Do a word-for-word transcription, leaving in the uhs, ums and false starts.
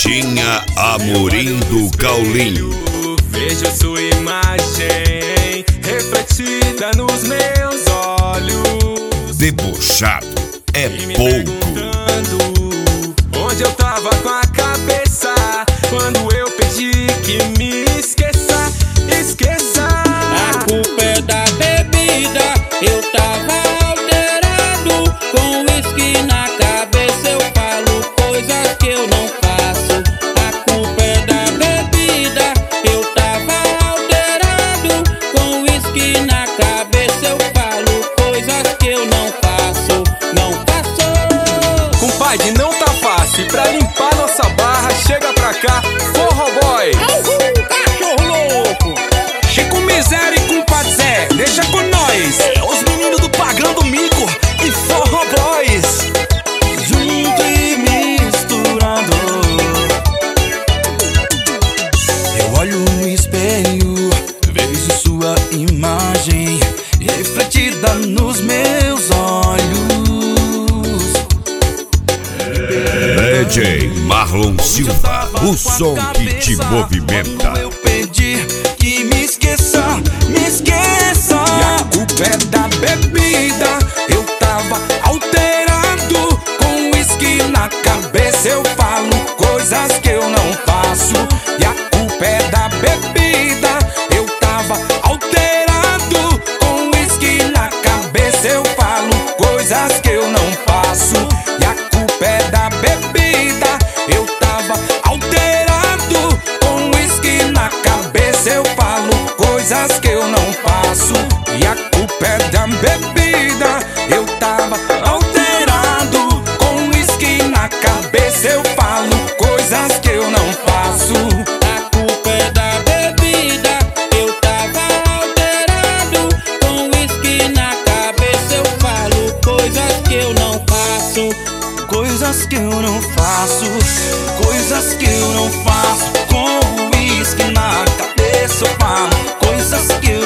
Lojinha Amorim do Caulinho. Vejo sua imagem refletida nos meus olhos. Debochado é pouco. Onde eu tava com a cabeça quando eu pedi que me esqueça, esqueça. A culpa é da bebida, eu tava alterado. Com uísque na cabeça eu falo coisas que eu não faço. A culpa é da bebida, eu tava alterado. Com uísque na cabeça eu falo coisas que eu não faço, não faço. Compadre, não tá fácil. Pra limpar nossa barra, chega pra cá, Forró Boys. Cachorro louco! Chico Miséria e Compadre Zé, deixa com nós. É os meninos do Pagando Mico e Forró Boys. Junto e misturando. Eu olho no espelho, vejo sua imagem refletida nos meus olhos. D J Marlon Silva, o som que te movimenta. Eu pedi que me esqueça, me esqueça. E a culpa é da bebida, eu tava alterado. Com uísque na cabeça eu falo coisas que eu não faço. E a culpa é da bebida, eu tava alterado. Com uísque na cabeça eu falo coisas que eu não faço. E a culpa é da bebida, eu tava alterado. Com uísque na cabeça eu falo coisas que eu não faço. E a culpa é da bebida, eu tava alterado. Com uísque na cabeça eu falo coisas que eu não faço. A culpa é da bebida, eu tava alterado. Com uísque na cabeça eu falo coisas que eu não faço. Coisas que eu não faço, coisas que eu não faço. Com uísque na cabeça eu falo coisas que eu